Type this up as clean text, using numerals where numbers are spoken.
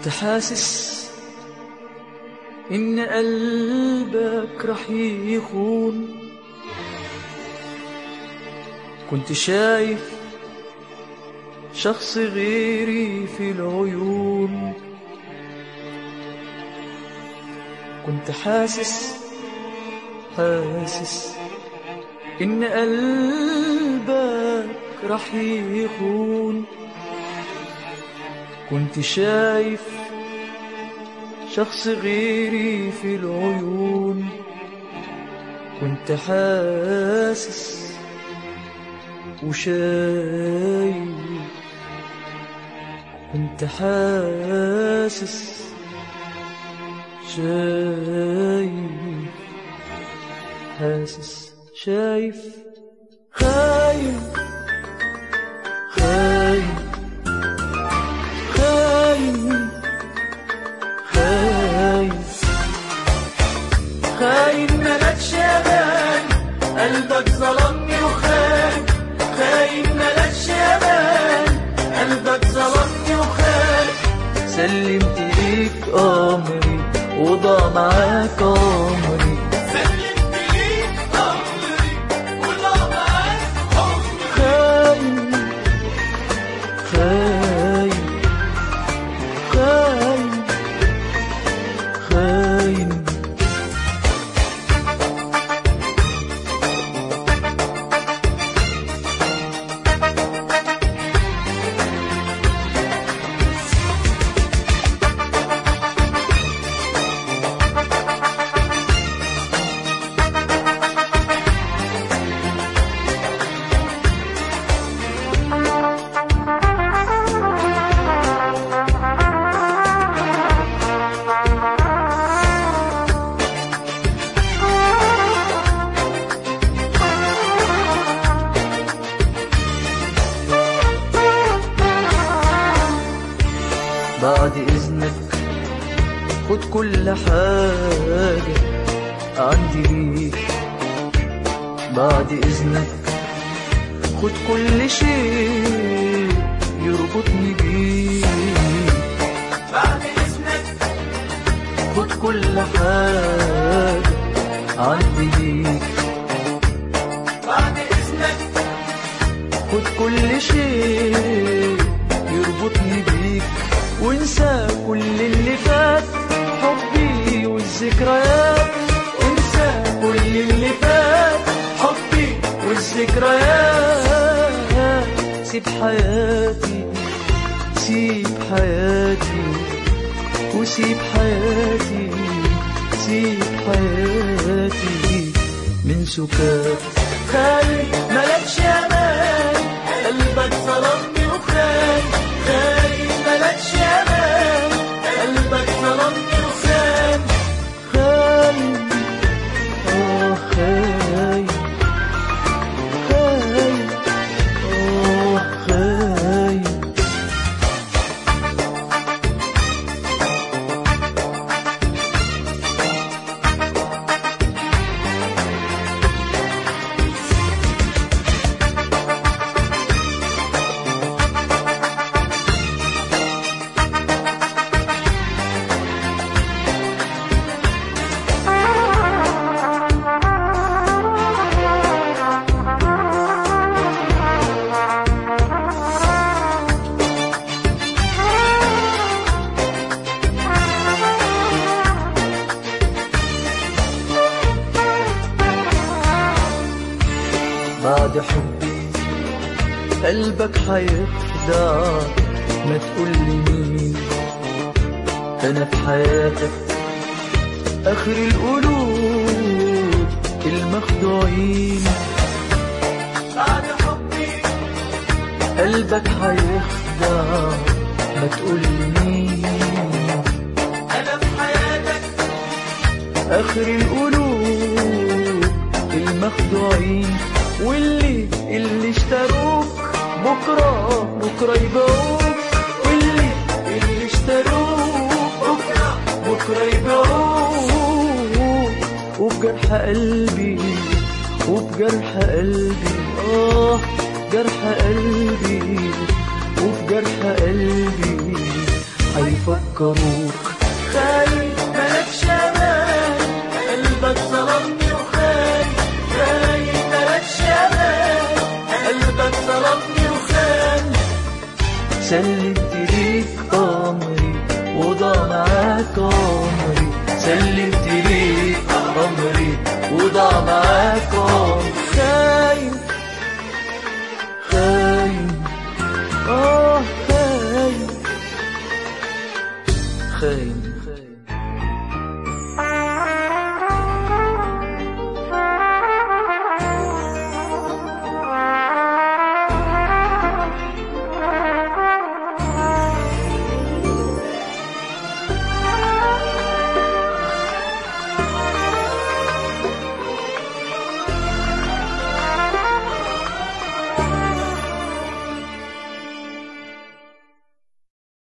كنت حاسس إن قلبك رح يخون، كنت شايف شخص غيري في العيون، كنت حاسس إن قلبك رح يخون، كنت شايف شخص غيري في العيون، كنت حاسس وشايف، كنت حاسس شايف، حاسس شايف، خايف خايف خايف خايف خايف ملكش امان، قلبك ظلمني وخان، خايف ملكش امان، قلبك ظلمني وخان، سلمت ليك امري وضاع معاك عمري، سلمت ليك امري وضاع معاك عمري، خايف خايف خايف خايف. بعد إذنك خد كل حاجة عندي ليك، بعد إذنك خد كل شيء يربطني بيك، بعد إذنك خد كل حاجة عندي ليك، بعد إذنك خد كل شيء يربطني بيك، وانسى كل اللي فات، حبي والذكريات، انسى كل اللي فات، حبي والذكريات، سيب حياتي سيب حياتي وسيب حياتي، سيب حياتي من سكات، خايف ملكش امان، قلبك ظلمني وخان، خايف ملكش امان، قلبك ظلمني وخان، خايف خايف خايف خايف. بعد حبي قلبك حيخدع، ما تقولي مين، أنا في حياتك آخر القلوب المخدوعين، بعد حبي قلبك حيخدع، ما تقولي مين، أنا في حياتك آخر القلوب المخدوعين، واللي اشتروك بكرة يبيعوك، واللي اشتروك بكرة يبيعوك، وبجرح قلبي وبجرح قلبي جرح قلبي وبجرح قلبي حيفكروك خاين ملكش امان، قلبك ظلمني وخان، خاين ملكش امان، قلبك ظلمني وخان. سلمت ليك امري وضاع معاك عمري، سلمت ليك امري وضاع معاك عمري. خاين خاين خاين خاين.